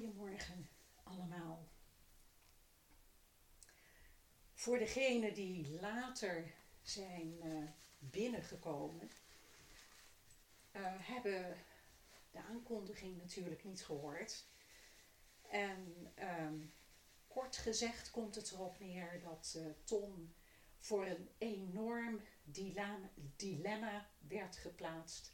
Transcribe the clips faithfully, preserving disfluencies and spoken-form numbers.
Goedemorgen allemaal. Voor degenen die later zijn uh, binnengekomen, uh, hebben de aankondiging natuurlijk niet gehoord. En um, kort gezegd komt het erop neer dat uh, Ton voor een enorm dilemma, dilemma werd geplaatst.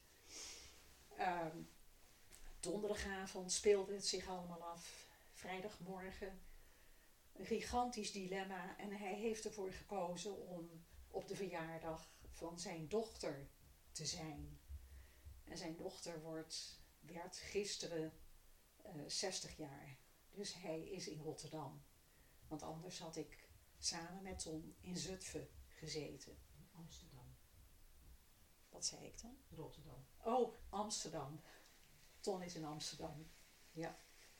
Um, Donderdagavond speelde het zich allemaal af. Vrijdagmorgen een gigantisch dilemma. En hij heeft ervoor gekozen om op de verjaardag van zijn dochter te zijn. En zijn dochter wordt, werd gisteren uh, zestig jaar. Dus hij is in Rotterdam. Want anders had ik samen met Ton in Zutphen gezeten. Amsterdam. Wat zei ik dan? Rotterdam. Oh, Amsterdam. Ton is in Amsterdam. Ja.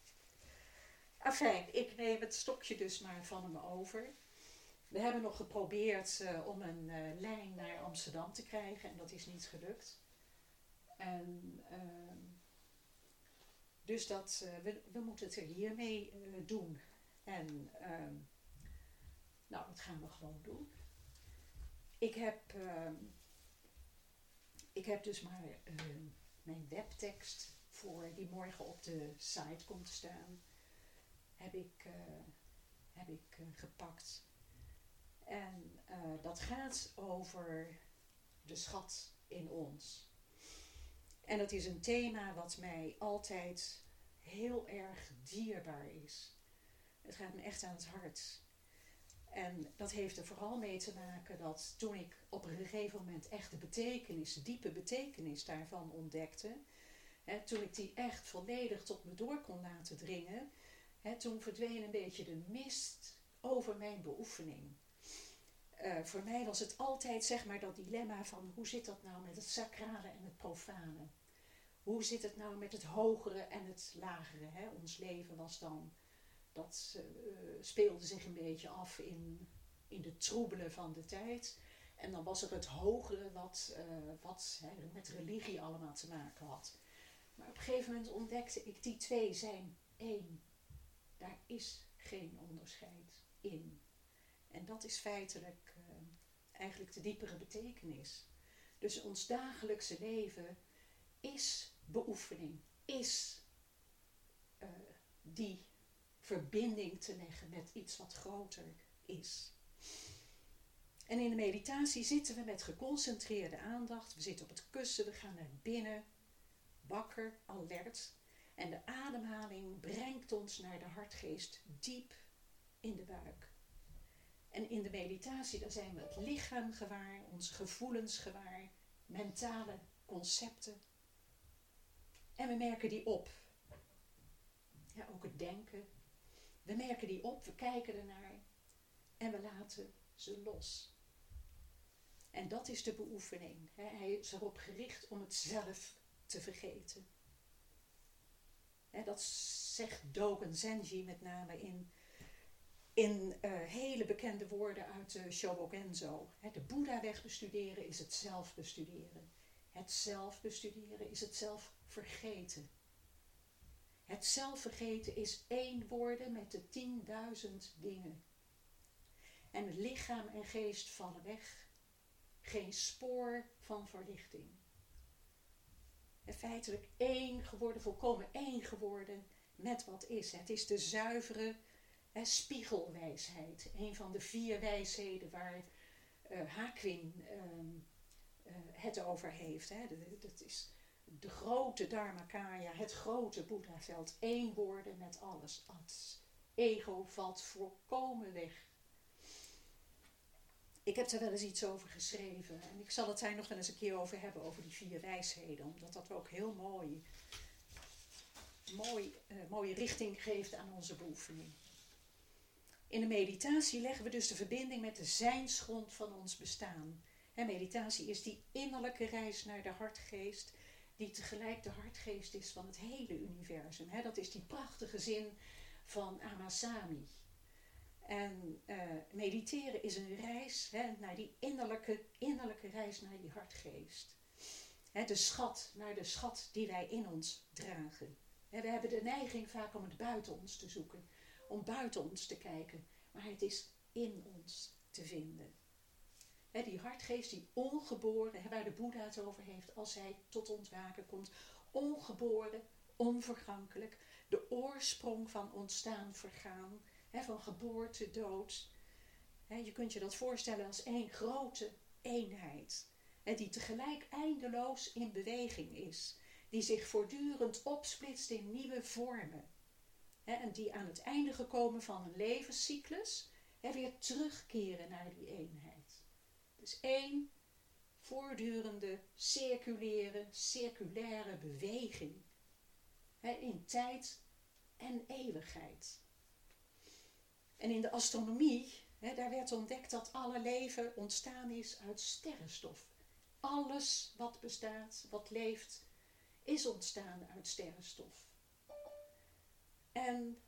Afijn, ik neem het stokje dus maar van hem over. We hebben nog geprobeerd uh, om een uh, lijn naar Amsterdam te krijgen en dat is niet gelukt. En uh, dus dat, uh, we, we moeten het er hiermee uh, doen. En uh, nou, dat gaan we gewoon doen. Ik heb, uh, ik heb dus maar uh, mijn webtekst voor die morgen op de site komt te staan, heb ik, uh, heb ik uh, gepakt. En uh, dat gaat over de schat in ons. En dat is een thema wat mij altijd heel erg dierbaar is. Het gaat me echt aan het hart. En dat heeft er vooral mee te maken dat toen ik op een gegeven moment echt de betekenis, de diepe betekenis daarvan ontdekte, He, toen ik die echt volledig tot me door kon laten dringen, he, toen verdween een beetje de mist over mijn beoefening. Uh, voor mij was het altijd zeg maar dat dilemma van hoe zit dat nou met het sacrale en het profane? Hoe zit het nou met het hogere en het lagere? He? Ons leven was dan, dat uh, speelde zich een beetje af in, in de troebelen van de tijd. En dan was er het hogere wat, uh, wat he, met religie allemaal te maken had. Maar op een gegeven moment ontdekte ik, die twee zijn één. Daar is geen onderscheid in. En dat is feitelijk uh, eigenlijk de diepere betekenis. Dus ons dagelijkse leven is beoefening. Is uh, die verbinding te leggen met iets wat groter is. En in de meditatie zitten we met geconcentreerde aandacht. We zitten op het kussen, we gaan naar binnen. Wakker, alert. En de ademhaling brengt ons naar de hartgeest diep in de buik. En in de meditatie, daar zijn we het lichaam gewaar, onze gevoelens gewaar, mentale concepten. En we merken die op. Ja, ook het denken. We merken die op, we kijken ernaar en we laten ze los. En dat is de beoefening. Hij is erop gericht om het zelf te vergeten. He, dat zegt Dogen Zenji met name in, in uh, hele bekende woorden uit de Shobogenzo. He, de Boeddha-weg bestuderen is het zelf bestuderen. Het zelf bestuderen is het zelf vergeten. Het zelf vergeten is één worden met de tienduizend dingen. En lichaam en geest vallen weg. Geen spoor van verlichting. En feitelijk één geworden, volkomen één geworden met wat is. Het is de zuivere hè, spiegelwijsheid. Een van de vier wijsheden waar uh, Hakwin uh, uh, het over heeft. Hè. Dat is de grote Dharmakaya, het grote Boeddhaveld. Één worden met alles. Het ego valt volkomen weg. Ik heb er wel eens iets over geschreven. En ik zal het daar nog wel eens een keer over hebben, over die vier wijsheden. Omdat dat ook heel mooi, mooi uh, mooie richting geeft aan onze beoefening. In de meditatie leggen we dus de verbinding met de zijnsgrond van ons bestaan. He, meditatie is die innerlijke reis naar de hartgeest, die tegelijk de hartgeest is van het hele universum. He, dat is die prachtige zin van Amasami. En uh, mediteren is een reis hè, naar die innerlijke, innerlijke reis naar die hartgeest. Hè, de schat, naar de schat die wij in ons dragen. We hebben de neiging vaak om het buiten ons te zoeken. Om buiten ons te kijken. Maar het is in ons te vinden. Die hartgeest, die ongeboren, waar de Boeddha het over heeft als hij tot ontwaken komt. Ongeboren, onvergankelijk. De oorsprong van ontstaan, vergaan. Van geboorte, dood. Je kunt je dat voorstellen als één grote eenheid. Die tegelijk eindeloos in beweging is. Die zich voortdurend opsplitst in nieuwe vormen. En die aan het einde gekomen van een levenscyclus weer terugkeren naar die eenheid. Dus één voortdurende, circulaire, circulaire beweging. In tijd en eeuwigheid. En in de astronomie, daar werd ontdekt dat alle leven ontstaan is uit sterrenstof. Alles wat bestaat, wat leeft, is ontstaan uit sterrenstof. En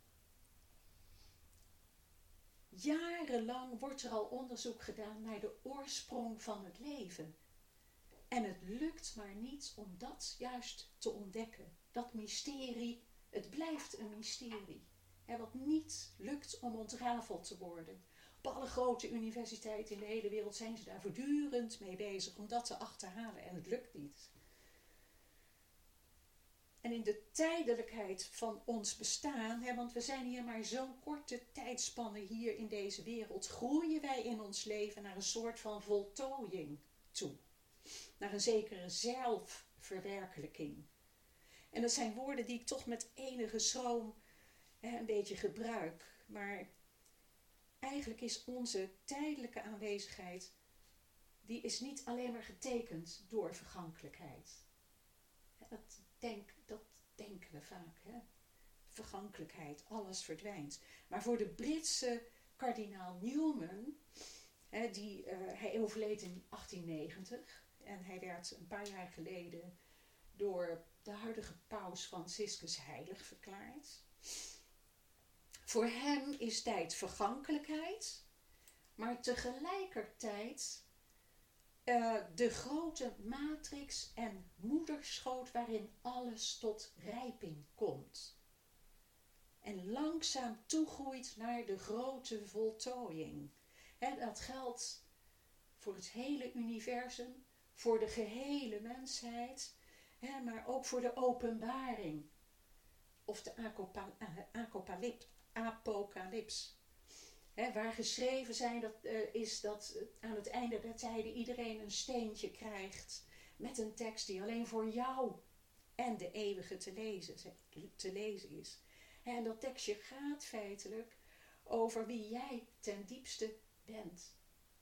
jarenlang wordt er al onderzoek gedaan naar de oorsprong van het leven. En het lukt maar niet om dat juist te ontdekken. Dat mysterie, het blijft een mysterie. En wat niet lukt om ontrafeld te worden. Op alle grote universiteiten in de hele wereld zijn ze daar voortdurend mee bezig om dat te achterhalen. En het lukt niet. En in de tijdelijkheid van ons bestaan, hè, want we zijn hier maar zo'n korte tijdspanne hier in deze wereld, groeien wij in ons leven naar een soort van voltooiing toe. Naar een zekere zelfverwerkelijking. En dat zijn woorden die ik toch met enige schroom hè, een beetje gebruik. Maar eigenlijk is onze tijdelijke aanwezigheid, die is niet alleen maar getekend door vergankelijkheid. Dat, denk, dat denken we vaak. Hè? Vergankelijkheid, alles verdwijnt. Maar voor de Britse kardinaal Newman, hè, die, uh, hij overleed in achttien negentig en hij werd een paar jaar geleden door de huidige paus Franciscus heilig verklaard. Voor hem is tijd vergankelijkheid, maar tegelijkertijd uh, de grote matrix en moederschoot waarin alles tot rijping komt. En langzaam toegroeit naar de grote voltooiing. En dat geldt voor het hele universum, voor de gehele mensheid, hè, maar ook voor de openbaring. Of de apocalyps. apocalyps. Hè, waar geschreven zijn, dat, uh, is dat uh, aan het einde der tijden iedereen een steentje krijgt met een tekst die alleen voor jou en de eeuwige te lezen, te lezen is. En dat tekstje gaat feitelijk over wie jij ten diepste bent.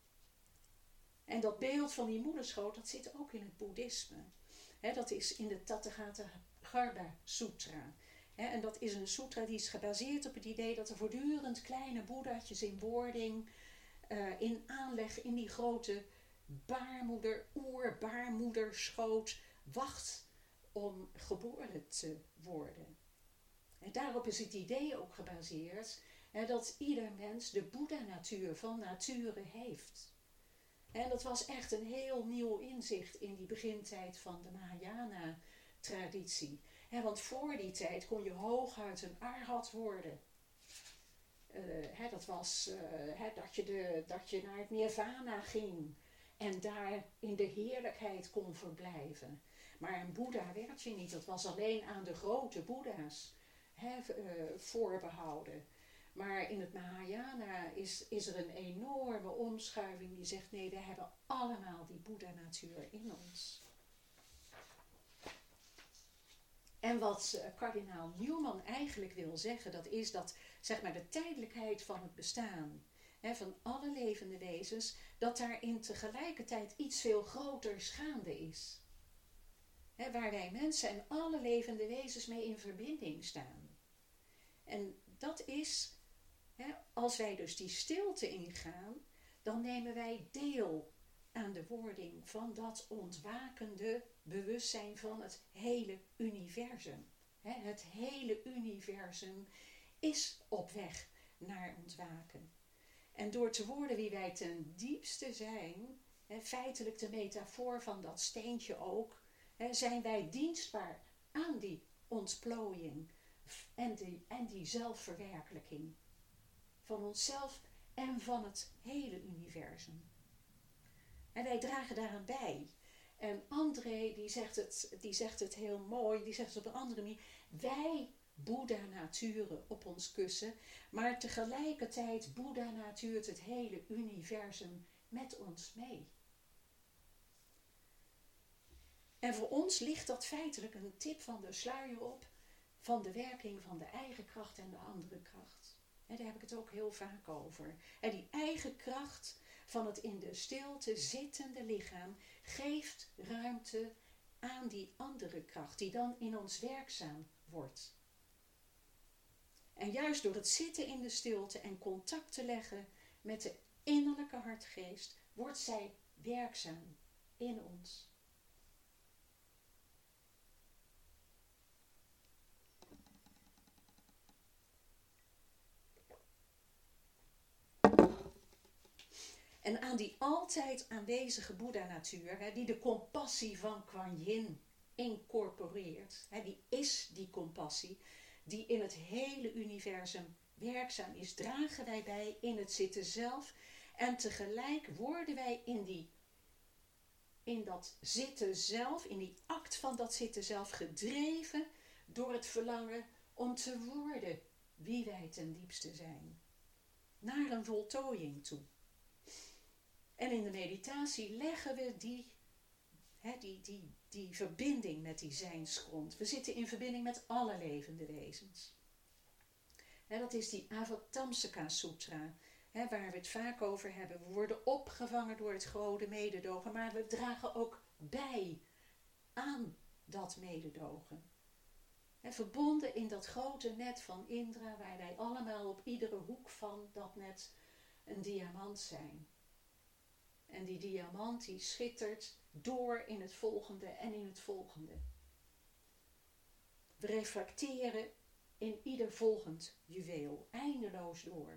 En dat beeld van die moederschoot, dat zit ook in het boeddhisme. He, dat is in de Tathagata Garba Sutra. He, en dat is een sutra die is gebaseerd op het idee dat er voortdurend kleine boeddhaatjes in wording, uh, in aanleg in die grote baarmoeder, oerbaarmoederschoot wacht om geboren te worden. En daarop is het idee ook gebaseerd hè, dat ieder mens de Boeddha-natuur van nature heeft. En dat was echt een heel nieuw inzicht in die begintijd van de Mahayana-traditie. Hè, want voor die tijd kon je hooguit een arhat worden. Uh, hè, dat was uh, hè, dat, je de, dat je naar het nirvana ging en daar in de heerlijkheid kon verblijven. Maar een Boeddha werd je niet, dat was alleen aan de grote Boeddha's. He, uh, voorbehouden. Maar in het Mahayana is, is er een enorme omschuiving die zegt nee, we hebben allemaal die Boeddha-natuur in ons. En wat uh, kardinaal Newman eigenlijk wil zeggen, dat is dat zeg maar, de tijdelijkheid van het bestaan, hè, van alle levende wezens, dat daarin tegelijkertijd iets veel groters gaande is. Hè, waar wij mensen en alle levende wezens mee in verbinding staan. En dat is, hè, als wij dus die stilte ingaan, dan nemen wij deel aan de wording van dat ontwakende bewustzijn van het hele universum. Hè, het hele universum is op weg naar ontwaken. En door te worden wie wij ten diepste zijn, hè, feitelijk de metafoor van dat steentje ook, hè, zijn wij dienstbaar aan die ontplooiing en die, en die zelfverwerkelijking van onszelf en van het hele universum. En wij dragen daaraan bij. En André die zegt het, die zegt het heel mooi, die zegt het op een andere manier. Wij Boeddha naturen op ons kussen, maar tegelijkertijd Boeddha natuurt het hele universum met ons mee. En voor ons ligt dat feitelijk een tip van de sluier op van de werking van de eigen kracht en de andere kracht. En daar heb ik het ook heel vaak over. En die eigen kracht van het in de stilte zittende lichaam geeft ruimte aan die andere kracht die dan in ons werkzaam wordt. En juist door het zitten in de stilte en contact te leggen met de innerlijke hartgeest, wordt zij werkzaam in ons. En aan die altijd aanwezige Boeddha-natuur, die de compassie van Kuan Yin incorporeert, die is die compassie, die in het hele universum werkzaam is, dragen wij bij in het zitten zelf. En tegelijk worden wij in, die, in dat zitten zelf, in die act van dat zitten zelf gedreven door het verlangen om te worden wie wij ten diepste zijn. Naar een voltooiing toe. En in de meditatie leggen we die, he, die, die, die verbinding met die zijnsgrond. We zitten in verbinding met alle levende wezens. He, dat is die Avatamsaka Sutra, he, waar we het vaak over hebben. We worden opgevangen door het grote mededogen, maar we dragen ook bij aan dat mededogen. He, verbonden in dat grote net van Indra, waar wij allemaal op iedere hoek van dat net een diamant zijn. En die diamant die schittert door in het volgende en in het volgende. We reflecteren in ieder volgend juweel, eindeloos door.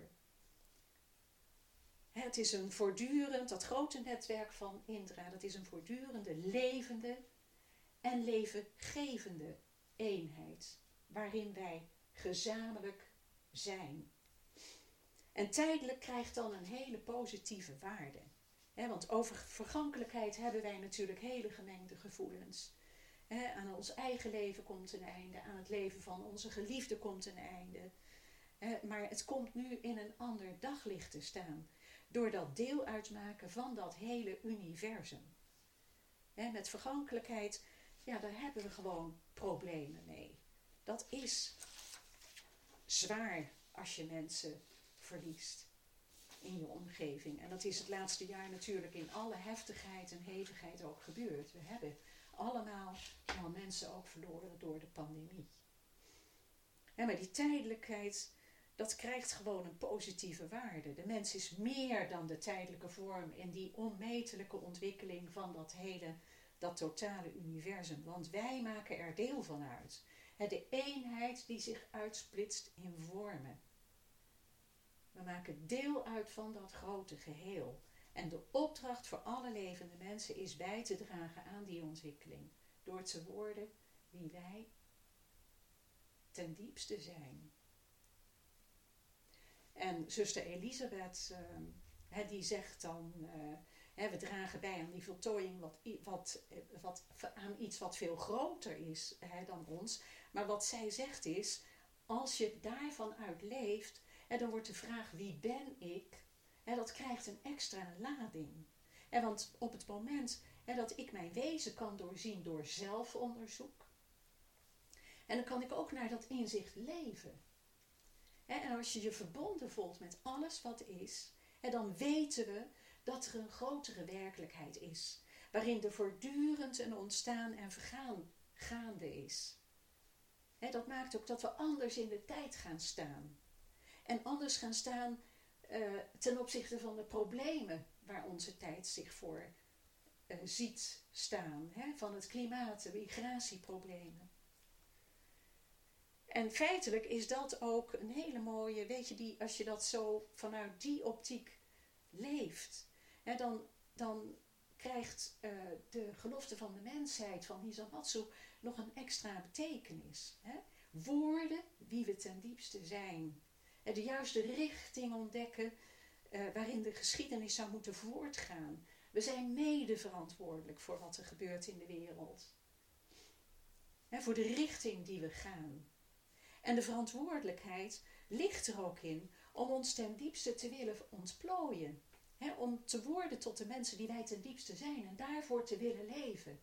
Het is een voortdurend, dat grote netwerk van Indra, dat is een voortdurende levende en levengevende eenheid, waarin wij gezamenlijk zijn. En tijdelijk krijgt dan een hele positieve waarde. He, want over vergankelijkheid hebben wij natuurlijk hele gemengde gevoelens. He, aan ons eigen leven komt een einde, aan het leven van onze geliefde komt een einde. He, maar het komt nu in een ander daglicht te staan, door dat deel uitmaken van dat hele universum. He, met vergankelijkheid, ja, daar hebben we gewoon problemen mee. Dat is zwaar als je mensen verliest in je omgeving. En dat is het laatste jaar natuurlijk in alle heftigheid en hevigheid ook gebeurd. We hebben allemaal al mensen ook verloren door de pandemie. En maar die tijdelijkheid, dat krijgt gewoon een positieve waarde. De mens is meer dan de tijdelijke vorm in die onmetelijke ontwikkeling van dat hele, dat totale universum. Want wij maken er deel van uit. De eenheid die zich uitsplitst in vormen. We maken deel uit van dat grote geheel. En de opdracht voor alle levende mensen is bij te dragen aan die ontwikkeling. Door te worden wie wij ten diepste zijn. En zuster Elisabeth, uh, he, die zegt dan, uh, he, we dragen bij aan die voltooiing wat, wat, wat, aan iets wat veel groter is he, dan ons. Maar wat zij zegt is, als je daarvan uit leeft, he, dan wordt de vraag wie ben ik, he, dat krijgt een extra lading. He, want op het moment he, dat ik mijn wezen kan doorzien door zelfonderzoek, en dan kan ik ook naar dat inzicht leven. He, en als je je verbonden voelt met alles wat is, he, dan weten we dat er een grotere werkelijkheid is, waarin er voortdurend een ontstaan en vergaan gaande is. He, dat maakt ook dat we anders in de tijd gaan staan. En anders gaan staan uh, ten opzichte van de problemen waar onze tijd zich voor uh, ziet staan. He, van het klimaat, de migratieproblemen. En feitelijk is dat ook een hele mooie, weet je, die, als je dat zo vanuit die optiek leeft, hè, dan, dan krijgt uh, de gelofte van de mensheid van Hisamatsu nog een extra betekenis. Hè? Worden wie we ten diepste zijn. En de juiste richting ontdekken uh, waarin de geschiedenis zou moeten voortgaan. We zijn mede verantwoordelijk voor wat er gebeurt in de wereld. Hè, voor de richting die we gaan. En de verantwoordelijkheid ligt er ook in om ons ten diepste te willen ontplooien. Hè, om te worden tot de mensen die wij ten diepste zijn en daarvoor te willen leven.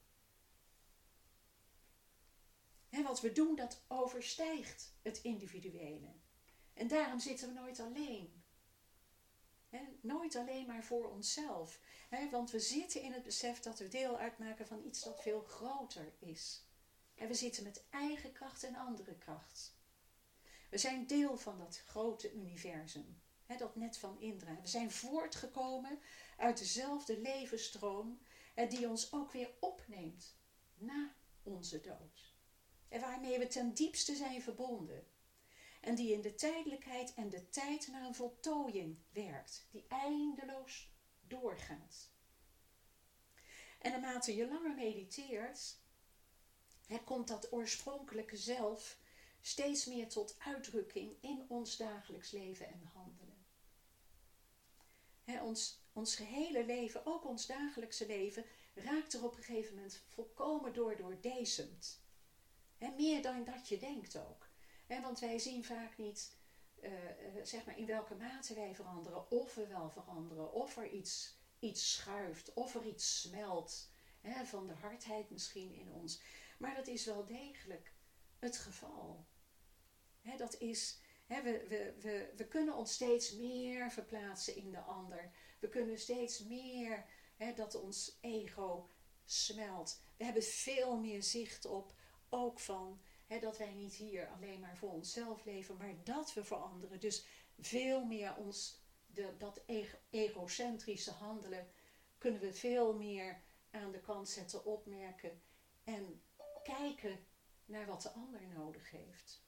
Hè, wat we doen, dat overstijgt het individuele. En daarom zitten we nooit alleen. He, nooit alleen maar voor onszelf. He, want we zitten in het besef dat we deel uitmaken van iets dat veel groter is. En we zitten met eigen kracht en andere kracht. We zijn deel van dat grote universum. He, dat net van Indra. We zijn voortgekomen uit dezelfde levensstroom. He, die ons ook weer opneemt na onze dood. En waarmee we ten diepste zijn verbonden. En die in de tijdelijkheid en de tijd naar een voltooiing werkt. Die eindeloos doorgaat. En naarmate je langer mediteert, hè, komt dat oorspronkelijke zelf steeds meer tot uitdrukking in ons dagelijks leven en handelen. Hè, ons, ons gehele leven, ook ons dagelijkse leven, raakt er op een gegeven moment volkomen door doordezemd. Hè, meer dan dat je denkt ook. He, want wij zien vaak niet uh, uh, zeg maar in welke mate wij veranderen, of we wel veranderen, of er iets, iets schuift, of er iets smelt. He, van de hardheid misschien in ons. Maar dat is wel degelijk het geval. He, dat is, he, we, we, we, we kunnen ons steeds meer verplaatsen in de ander. We kunnen steeds meer, he, dat ons ego smelt. We hebben veel meer zicht op, ook van... He, dat wij niet hier alleen maar voor onszelf leven, maar dat we voor anderen. Dus veel meer ons, de, dat ego, egocentrische handelen, kunnen we veel meer aan de kant zetten, opmerken en kijken naar wat de ander nodig heeft.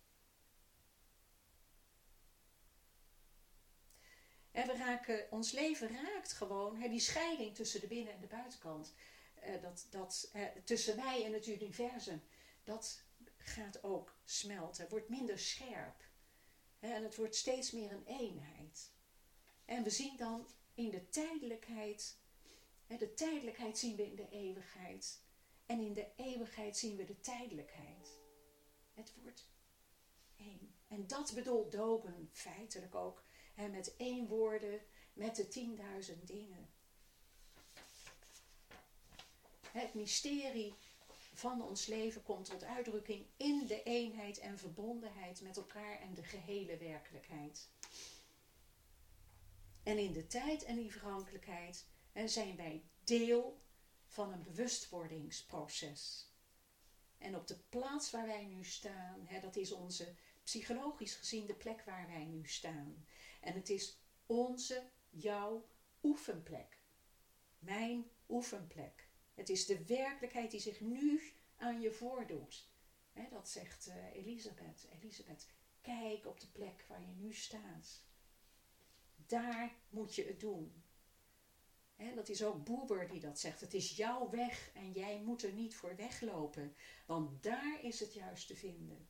En we raken, ons leven raakt gewoon, he, die scheiding tussen de binnen- en de buitenkant, eh, dat, dat, eh, tussen mij en het universum, dat gaat ook smelten, wordt minder scherp. En het wordt steeds meer een eenheid. En we zien dan in de tijdelijkheid, de tijdelijkheid zien we in de eeuwigheid. En in de eeuwigheid zien we de tijdelijkheid. Het wordt één. En dat bedoelt Dogen feitelijk ook. Met één woorden, met de tienduizend dingen. Het mysterie van ons leven komt tot uitdrukking in de eenheid en verbondenheid met elkaar en de gehele werkelijkheid. En in de tijd en die verhankelijkheid hè, zijn wij deel van een bewustwordingsproces. En op de plaats waar wij nu staan, hè, dat is onze psychologisch gezien de plek waar wij nu staan. En het is onze, jouw oefenplek. Mijn oefenplek. Het is de werkelijkheid die zich nu aan je voordoet. He, dat zegt uh, Elisabeth. Elisabeth, kijk op de plek waar je nu staat. Daar moet je het doen. He, dat is ook Buber die dat zegt. Het is jouw weg en jij moet er niet voor weglopen. Want daar is het juist te vinden.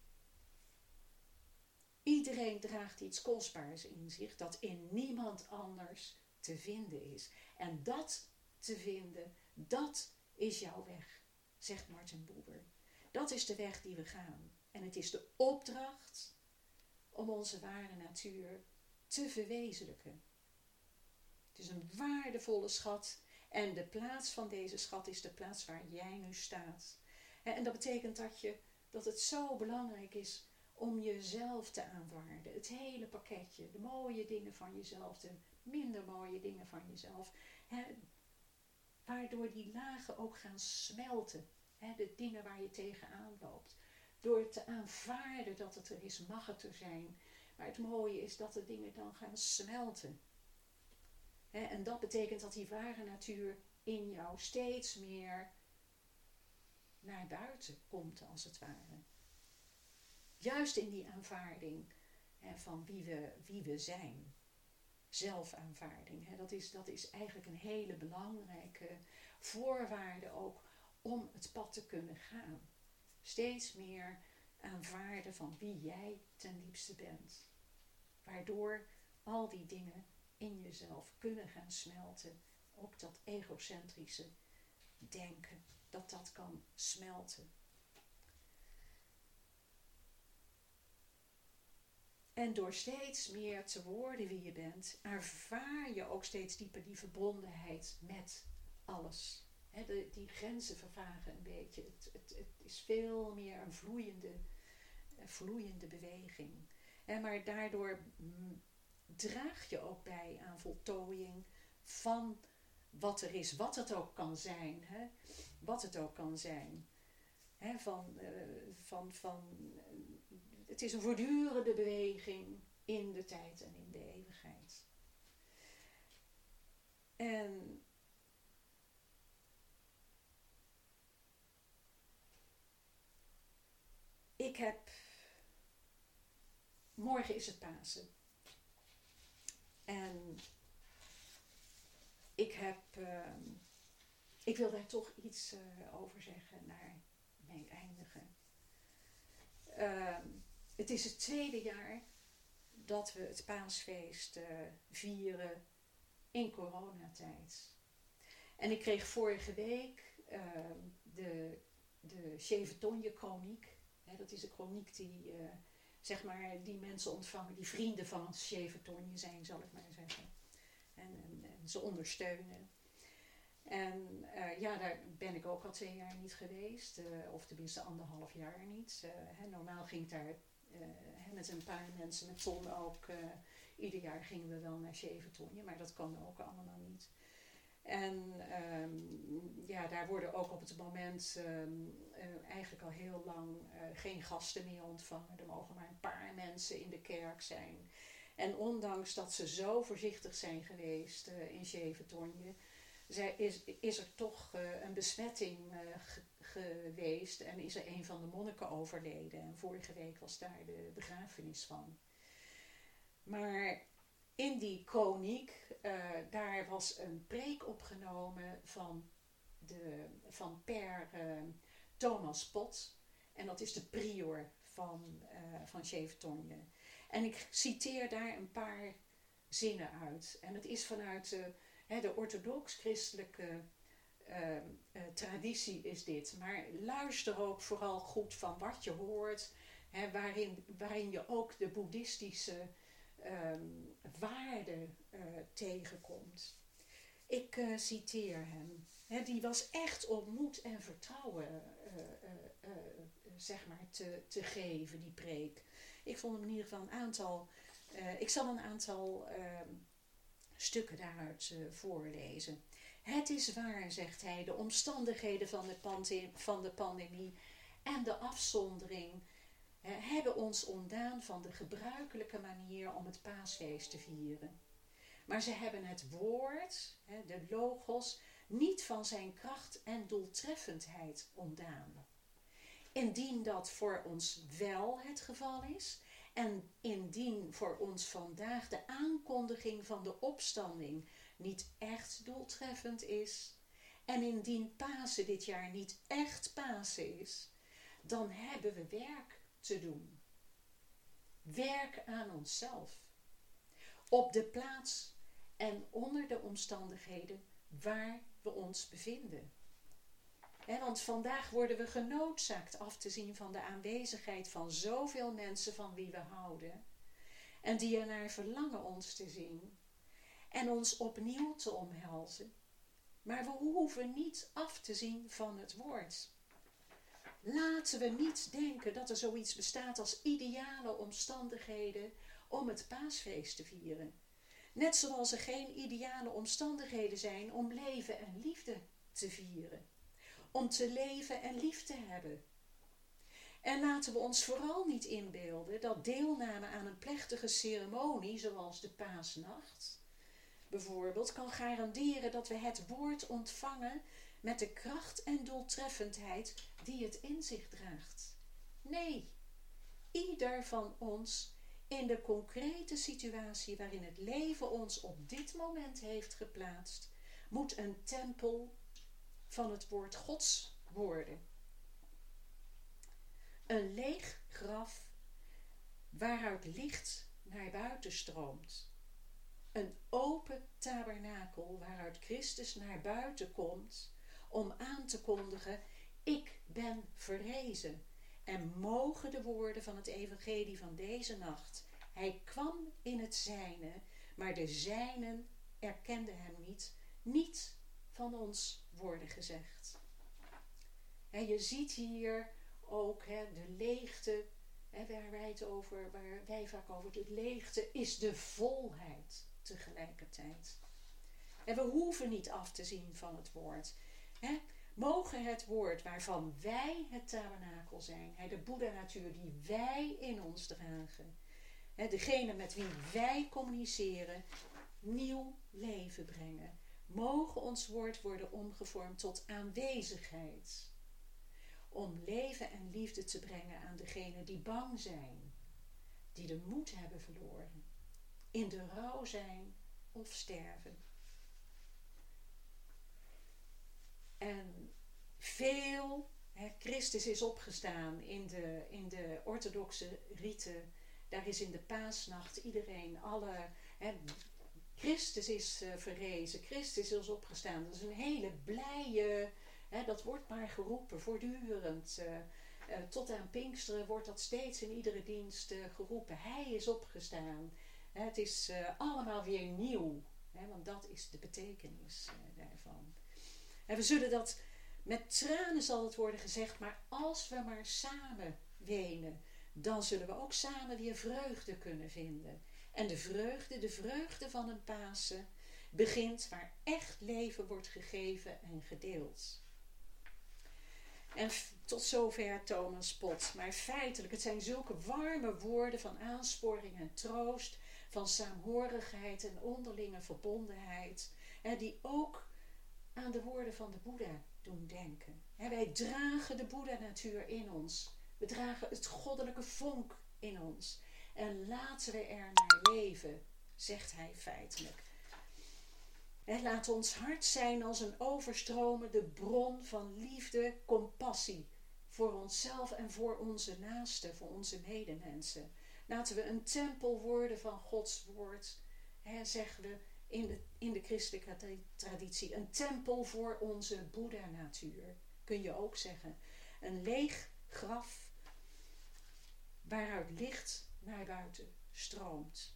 Iedereen draagt iets kostbaars in zich dat in niemand anders te vinden is. En dat te vinden, dat is jouw weg, zegt Martin Buber. Dat is de weg die we gaan. En het is de opdracht om onze ware natuur te verwezenlijken. Het is een waardevolle schat. En de plaats van deze schat is de plaats waar jij nu staat. En dat betekent dat, je, dat het zo belangrijk is om jezelf te aanvaarden. Het hele pakketje. De mooie dingen van jezelf. De minder mooie dingen van jezelf. He, waardoor die lagen ook gaan smelten. He, de dingen waar je tegenaan loopt. Door te aanvaarden dat het er is, mag het er zijn. Maar het mooie is dat de dingen dan gaan smelten. He, en dat betekent dat die ware natuur in jou steeds meer naar buiten komt, als het ware. Juist in die aanvaarding he, van wie we, wie we zijn. Zelfaanvaarding. He, dat, is, dat is eigenlijk een hele belangrijke voorwaarde ook om het pad te kunnen gaan. steeds meer aanvaarden van wie jij ten diepste bent. Waardoor al die dingen in jezelf kunnen gaan smelten. Ook dat egocentrische denken, dat dat kan smelten. En door steeds meer te worden wie je bent, ervaar je ook steeds dieper die verbondenheid met alles. He, de, die grenzen vervagen een beetje. Het, het, het is veel meer een vloeiende, een vloeiende beweging. He, maar daardoor m, draag je ook bij aan voltooiing van wat er is. Wat het ook kan zijn. He. Wat het ook kan zijn. He, van, uh, van, van, uh, het is een voortdurende beweging in de tijd en in de eeuwigheid. En ik heb, morgen is het Pasen. En ik heb, uh, ik wil daar toch iets uh, over zeggen naar mee eindigen. Uh, het is het tweede jaar dat we het paasfeest uh, vieren in coronatijd. En ik kreeg vorige week uh, de, de Chevetonje chroniek. Hè, dat is de chroniek die, uh, zeg maar, die mensen ontvangen, die vrienden van Chevetonje zijn, zal ik maar zeggen. En, en, en ze ondersteunen. En uh, ja, daar ben ik ook al twee jaar niet geweest. Uh, of tenminste anderhalf jaar niet. Uh, hè, normaal ging ik daar uh, hè, met een paar mensen, met Ton ook. Uh, ieder jaar gingen we wel naar Chevetonje, maar dat kan ook allemaal niet. En um, ja, daar worden ook op het moment um, uh, eigenlijk al heel lang uh, geen gasten meer ontvangen. Er mogen maar een paar mensen in de kerk zijn. En ondanks dat ze zo voorzichtig zijn geweest uh, in Chevetonje, is, is er toch uh, een besmetting uh, ge- geweest en is er een van de monniken overleden. En vorige week was daar de begrafenis van. Maar in die chroniek, uh, daar was een preek opgenomen van, de, van per uh, Thomas Pot. En dat is de prior van, uh, van Chevetonje. En ik citeer daar een paar zinnen uit. En het is vanuit uh, hè, de orthodox-christelijke uh, uh, traditie is dit. Maar luister ook vooral goed van wat je hoort. Hè, waarin, waarin je ook de boeddhistische um, waarden uh, tegenkomt. Ik uh, citeer hem. Hè, die was echt om moed en vertrouwen uh, uh, uh, zeg maar te, te geven, die preek. Ik vond hem in ieder geval een aantal... Uh, ik zal een aantal uh, stukken daaruit uh, voorlezen. Het is waar, zegt hij, de omstandigheden van de, pande- van de pandemie en de afzondering uh, hebben ons ontdaan van de gebruikelijke manier om het paasfeest te vieren. Maar ze hebben het woord, uh, de logos, niet van zijn kracht en doeltreffendheid ontdaan. Indien dat voor ons wel het geval is, en indien voor ons vandaag de aankondiging van de opstanding niet echt doeltreffend is, en indien Pasen dit jaar niet echt Pasen is, dan hebben we werk te doen. Werk aan onszelf. Op de plaats en onder de omstandigheden waar we ons bevinden. He, want vandaag worden we genoodzaakt af te zien van de aanwezigheid van zoveel mensen van wie we houden. En die ernaar verlangen ons te zien. En ons opnieuw te omhelzen. Maar we hoeven niet af te zien van het woord. Laten we niet denken dat er zoiets bestaat als ideale omstandigheden om het paasfeest te vieren. Net zoals er geen ideale omstandigheden zijn om leven en liefde te vieren. Om te leven en lief te hebben. En laten we ons vooral niet inbeelden dat deelname aan een plechtige ceremonie, zoals de paasnacht, bijvoorbeeld, kan garanderen dat we het woord ontvangen met de kracht en doeltreffendheid die het in zich draagt. Nee, ieder van ons in de concrete situatie waarin het leven ons op dit moment heeft geplaatst, moet een tempel van het woord Gods worden. Een leeg graf waaruit licht naar buiten stroomt. Een open tabernakel waaruit Christus naar buiten komt om aan te kondigen: ik ben verrezen. En mogen de woorden van het evangelie van deze nacht: hij kwam in het zijne, maar de zijnen erkenden hem niet, niet van ons worden gezegd. En je ziet hier ook he, de leegte, he, waar wij het over, waar wij vaak over, de leegte is de volheid tegelijkertijd. En we hoeven niet af te zien van het woord. He, mogen het woord waarvan wij het tabernakel zijn, he, de Boeddha-natuur die wij in ons dragen, he, degene met wie wij communiceren, nieuw leven brengen. Mogen ons woord worden omgevormd tot aanwezigheid. Om leven en liefde te brengen aan degenen die bang zijn, die de moed hebben verloren, in de rouw zijn of sterven. En veel, hè, Christus is opgestaan in de, in de orthodoxe riten. Daar is in de paasnacht iedereen, alle, hè, Christus is uh, verrezen, Christus is opgestaan. Dat is een hele blije, hè, dat wordt maar geroepen voortdurend. Uh, uh, tot aan Pinksteren wordt dat steeds in iedere dienst uh, geroepen. Hij is opgestaan. Hè, het is uh, allemaal weer nieuw, hè, want dat is de betekenis uh, daarvan. En we zullen dat, met tranen zal het worden gezegd, maar als we maar samen wenen, dan zullen we ook samen weer vreugde kunnen vinden. En de vreugde, de vreugde van een Pasen, begint waar echt leven wordt gegeven en gedeeld. En f- tot zover Thomas Pot. Maar feitelijk, het zijn zulke warme woorden van aansporing en troost, van saamhorigheid en onderlinge verbondenheid, hè, die ook aan de woorden van de Boeddha doen denken. Hè, wij dragen de Boeddha-natuur in ons. We dragen het goddelijke vonk in ons. En laten we er naar leven, zegt hij feitelijk. En laat ons hart zijn als een overstromende bron van liefde, compassie. Voor onszelf en voor onze naasten, voor onze medemensen. Laten we een tempel worden van Gods woord. Hè, zeggen we in de, in de christelijke traditie. Een tempel voor onze Boeddha-natuur. Kun je ook zeggen. Een leeg graf waaruit licht naar buiten stroomt.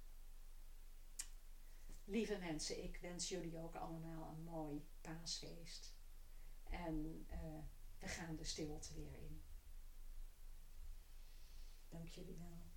Lieve mensen, ik wens jullie ook allemaal een mooi paasfeest. En uh, we gaan de stilte weer in. Dank jullie wel.